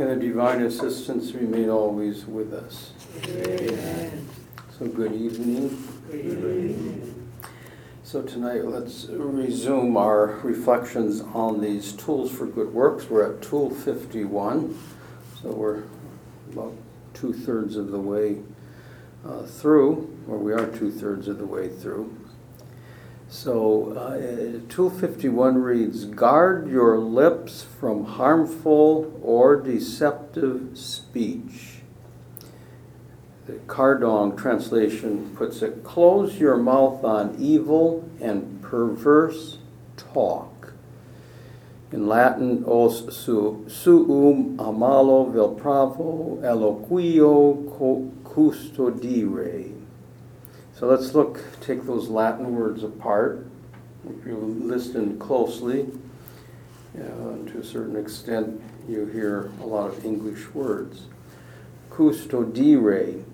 and the divine assistance remain always with us. Amen. So good evening. Good evening. So tonight let's resume our reflections on these tools for good works. We're at tool 51, so we're about 2/3 of the way through, or we are 2/3 of the way through. So tool 51 reads, guard your lips from harmful or deceptive speech. The Cardong translation puts it, close your mouth on evil and perverse talk. In Latin, os suum amalo vel pravo eloquio custodire. So let's take those Latin words apart. If you listen closely, to a certain extent, you hear a lot of English words. Custodire.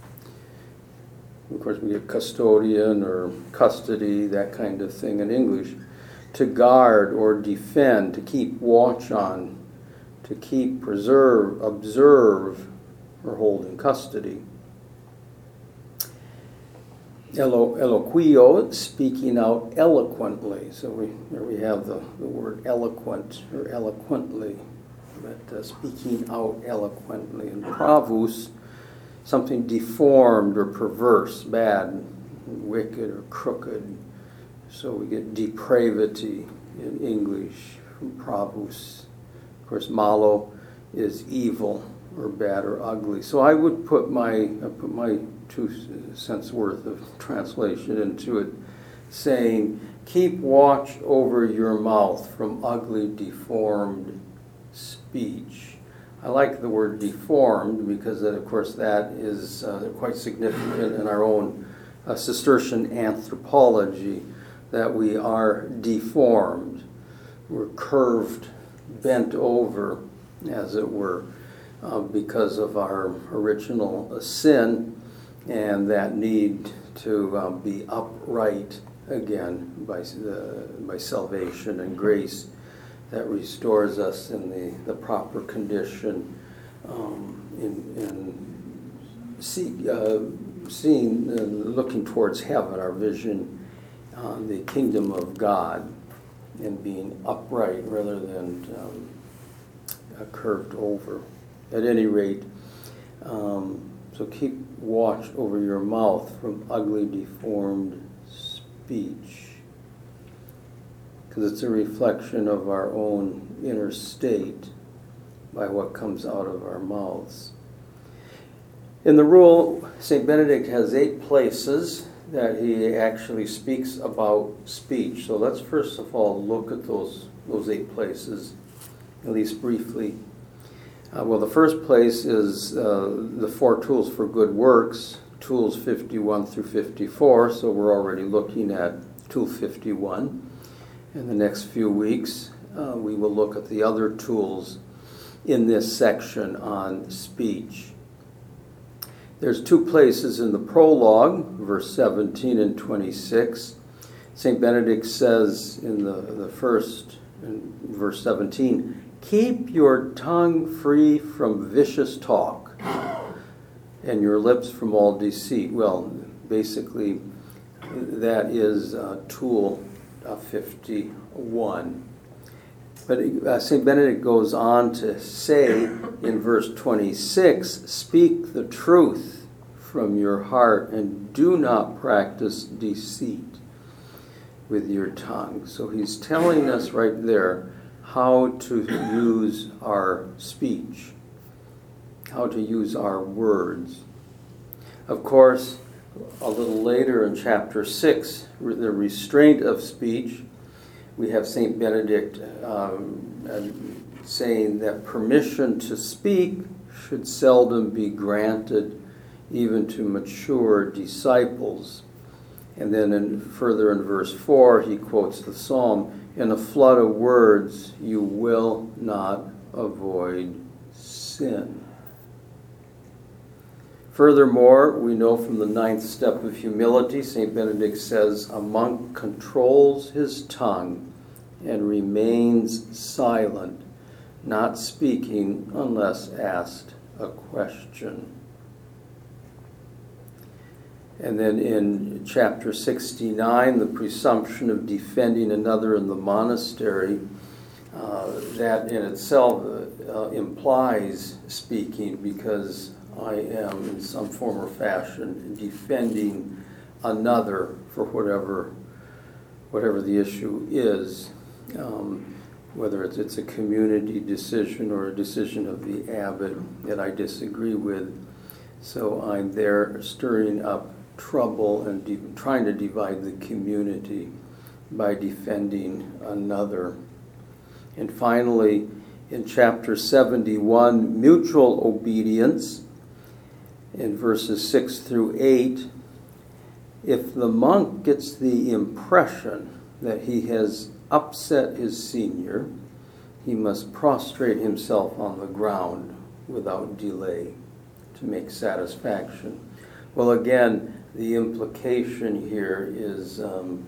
Of course, we get custodian or custody, that kind of thing in English. To guard or defend, to keep watch on, to keep, preserve, observe, or hold in custody. Eloquio, speaking out eloquently. So we have the word eloquent or eloquently, but speaking out eloquently. And pravus, something deformed or perverse, bad, wicked or crooked. So we get depravity in English from pravus. Of course, malo is evil or bad or ugly. So I would put my 2 cents worth of translation into it, saying, keep watch over your mouth from ugly, deformed speech. I like the word deformed because, of course, that is quite significant in our own Cistercian anthropology, that we are deformed. We're curved, bent over, as it were, because of our original sin and that need to be upright again by salvation and grace that restores us in the proper condition, looking towards heaven, our vision on the kingdom of God, and being upright rather than curved over. At any rate, so keep watch over your mouth from ugly, deformed speech, because it's a reflection of our own inner state by what comes out of our mouths. In the rule, St. Benedict has 8 places that he actually speaks about speech. So let's first of all look at those 8 places, at least briefly. Well, the first place is the 4 tools for good works, tools 51 through 54. So we're already looking at tool 51. In the next few weeks, we will look at the other tools in this section on speech. There's 2 places in the prologue, verse 17 and 26. St. Benedict says in the first, in verse 17, keep your tongue free from vicious talk and your lips from all deceit. Well, basically, that is tool 51. But St. Benedict goes on to say in verse 26, speak the truth from your heart and do not practice deceit with your tongue. So he's telling us right there how to use our speech, how to use our words. Of course, a little later in chapter 6, the restraint of speech, we have St. Benedict saying that permission to speak should seldom be granted even to mature disciples. And then further in verse 4, he quotes the psalm, in a flood of words you will not avoid sin. Furthermore, we know from the 9th step of humility, St. Benedict says, a monk controls his tongue and remains silent, not speaking unless asked a question. And then in chapter 69, the presumption of defending another in the monastery, that in itself implies speaking, because I am in some form or fashion defending another for whatever the issue is, whether it's a community decision or a decision of the abbot that I disagree with. So I'm there stirring up trouble and trying to divide the community by defending another. And finally, in chapter 71, mutual obedience, in verses 6 through 8, if the monk gets the impression that he has upset his senior, he must prostrate himself on the ground without delay to make satisfaction. Well, again, the implication here is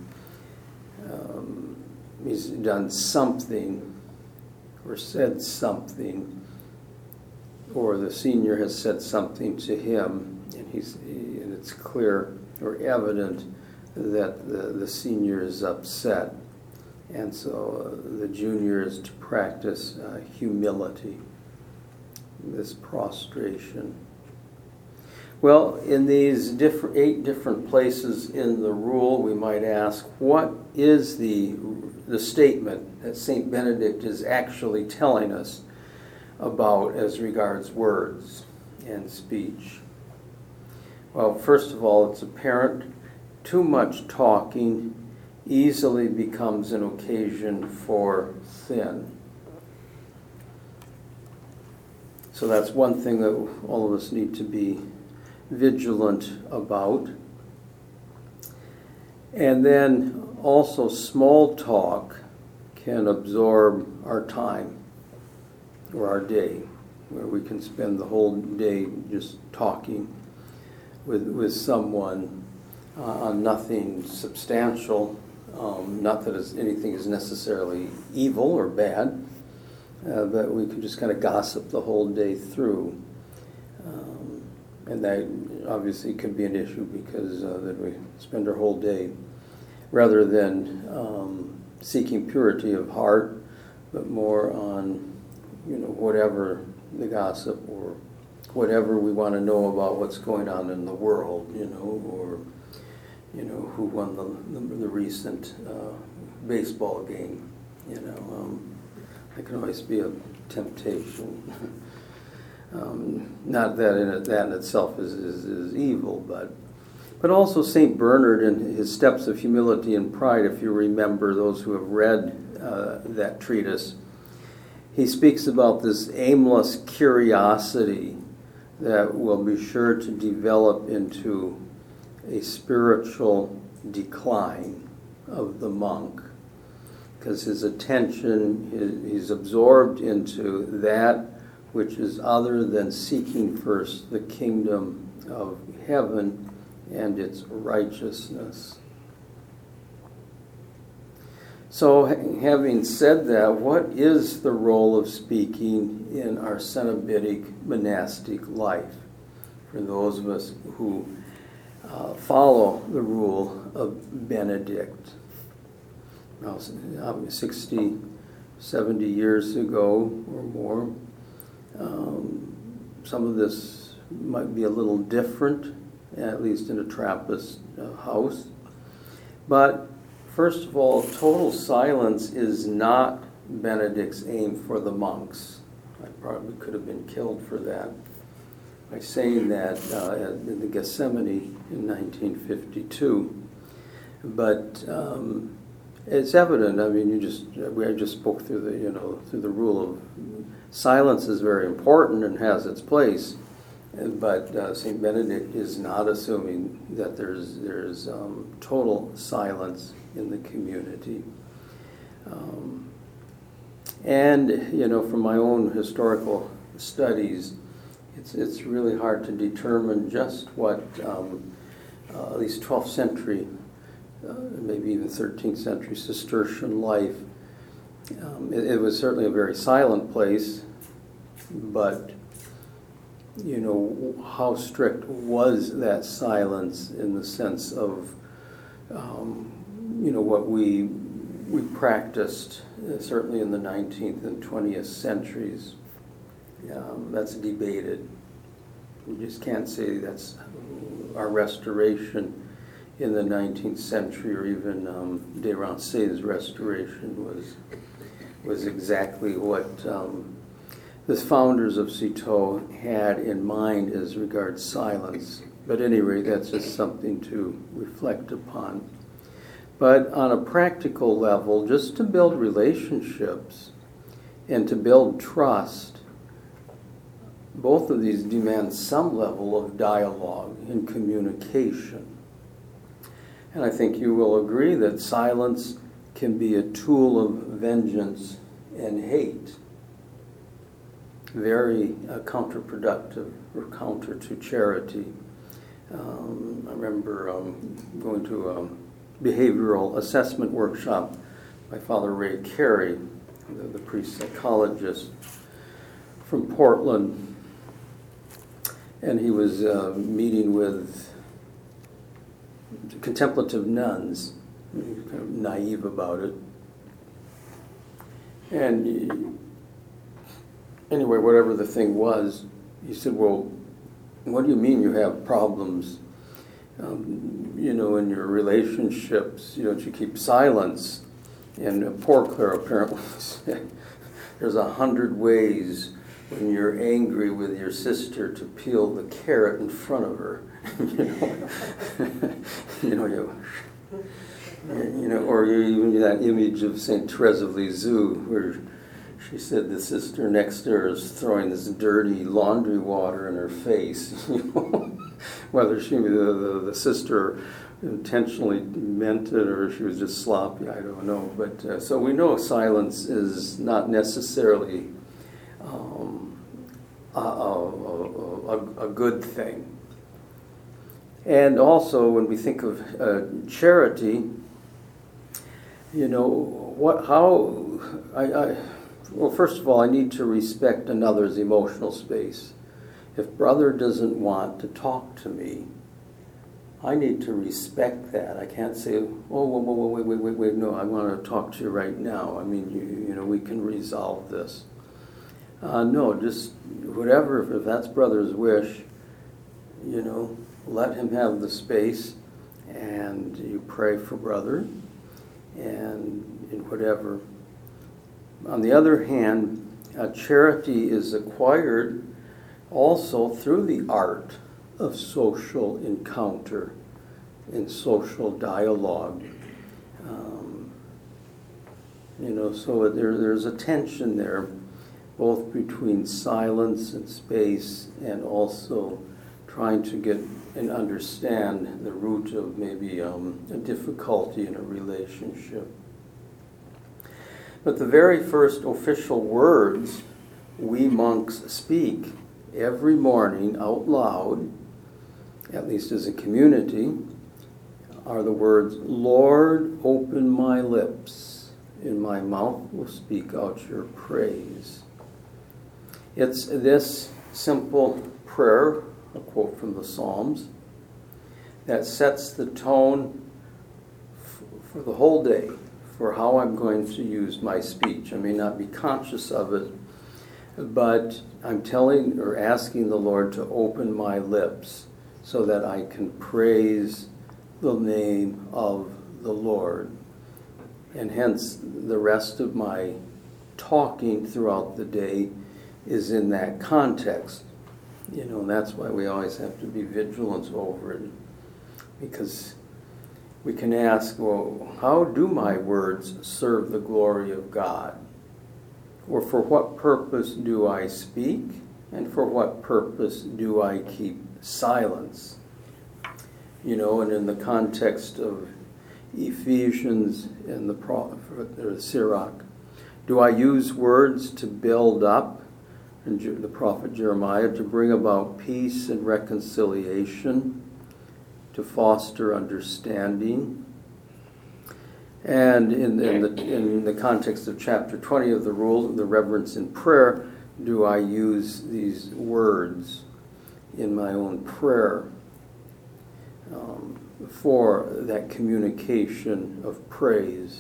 he's done something or said something, or the senior has said something to him, and it's clear or evident that the senior is upset. And so the junior is to practice humility, this prostration. Well, in these 8 different places in the rule, we might ask, what is the statement that St. Benedict is actually telling us about as regards words and speech? Well, first of all, it's apparent too much talking easily becomes an occasion for sin. So that's one thing that all of us need to be vigilant about. And then also small talk can absorb our time or our day, where we can spend the whole day just talking with someone on nothing substantial. Not that anything is necessarily evil or bad, but we can just kind of gossip the whole day through. And that obviously could be an issue because that we spend our whole day rather than seeking purity of heart, but more on, whatever the gossip or whatever we want to know about what's going on in the world, or who won the recent baseball game. That can always be a temptation. Not that that in itself is evil, but also St. Bernard in his Steps of Humility and Pride, if you remember, those who have read that treatise, he speaks about this aimless curiosity that will be sure to develop into a spiritual decline of the monk, because his attention, he's absorbed into that which is other than seeking first the kingdom of heaven and its righteousness. So, having said that, what is the role of speaking in our Cenobitic monastic life for those of us who follow the rule of Benedict? Now, 60, 70 years ago or more, some of this might be a little different, at least in a Trappist house. But first of all, total silence is not Benedict's aim for the monks. I probably could have been killed for that by saying that in the Gethsemane in 1952. But it's evident. I mean, I just spoke through the rule of silence is very important and has its place. But St. Benedict is not assuming that there's total silence in the community. And from my own historical studies, it's really hard to determine just what at least 12th century, maybe even 13th century Cistercian life It was certainly a very silent place, but how strict was that silence in the sense of what we practiced certainly in the 19th and 20th centuries. That's debated. We just can't say that's our restoration in the 19th century, or even de Rancé's restoration was exactly what the founders of Citeaux had in mind as regards silence. But at any rate, that's just something to reflect upon. But on a practical level, just to build relationships and to build trust, both of these demand some level of dialogue and communication. And I think you will agree that silence can be a tool of vengeance and hate. Very counterproductive or counter to charity. I remember going to a behavioral assessment workshop by Father Ray Carey, the priest psychologist from Portland. And he was meeting with contemplative nuns. He was kind of naive about it. And anyway, whatever the thing was, he said, well, what do you mean you have problems, in your relationships? Don't you keep silence? And poor Claire apparently said, there's 100 ways when you're angry with your sister to peel the carrot in front of her. Or even that image of St. Therese of Lisieux, where she said the sister next to her is throwing this dirty laundry water in her face. Whether the sister intentionally meant it or she was just sloppy, I don't know. But so we know silence is not necessarily a good thing. And also, when we think of charity, well, first of all, I need to respect another's emotional space. If brother doesn't want to talk to me, I need to respect that. I can't say, wait, no, I want to talk to you right now. I mean, we can resolve this. No, just whatever, if that's brother's wish, let him have the space, and you pray for brother, and in whatever. On the other hand, charity is acquired also through the art of social encounter and social dialogue. So there's a tension there, both between silence and space, and also trying to get and understand the root of maybe a difficulty in a relationship. But the very first official words we monks speak every morning out loud, at least as a community, are the words, "Lord, open my lips, and my mouth will speak out your praise." It's this simple prayer, a quote from the Psalms, that sets the tone for the whole day, for how I'm going to use my speech. I may not be conscious of it, but I'm telling or asking the Lord to open my lips so that I can praise the name of the Lord. And hence, the rest of my talking throughout the day is in that context. And that's why we always have to be vigilant over it. Because we can ask, well, how do my words serve the glory of God? Or for what purpose do I speak? And for what purpose do I keep silence? And in the context of Ephesians and the prophet, or Sirach, do I use words to build up, and the prophet Jeremiah, to bring about peace and reconciliation, to foster understanding? And in the context of chapter 20 of the rule, the reverence in prayer, do I use these words in my own prayer for that communication of praise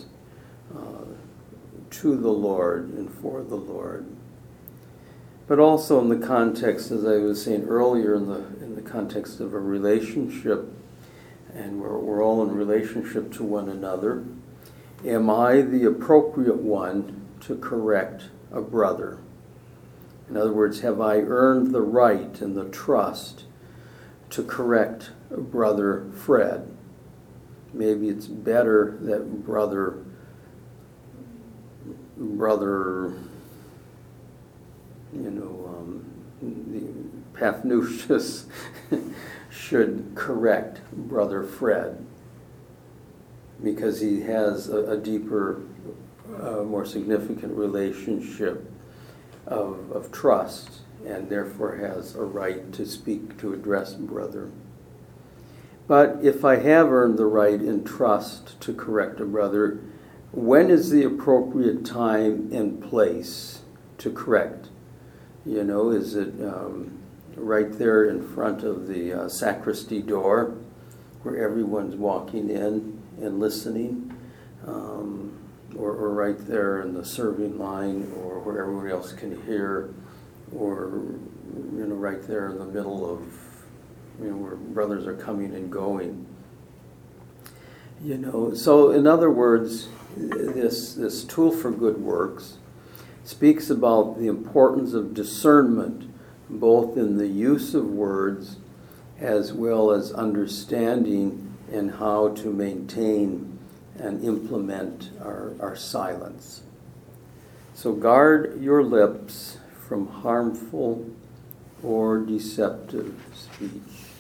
to the Lord and for the Lord? But also in the context, as I was saying earlier, in the context of a relationship, and we're all in relationship to one another, am I the appropriate one to correct a brother? In other words, have I earned the right and the trust to correct Brother Fred? Maybe it's better that brother Paphnutius should correct Brother Fred, because he has a deeper, more significant relationship of trust, and therefore has a right to speak, to address brother. But if I have earned the right and trust to correct a brother, when is the appropriate time and place to correct? Is it right there in front of the sacristy door where everyone's walking in and listening? Or right there in the serving line, or where everyone else can hear, or right there in the middle of where brothers are coming and going. So in other words, this tool for good works speaks about the importance of discernment, both in the use of words as well as understanding and how to maintain and implement our silence. So guard your lips from harmful or deceptive speech.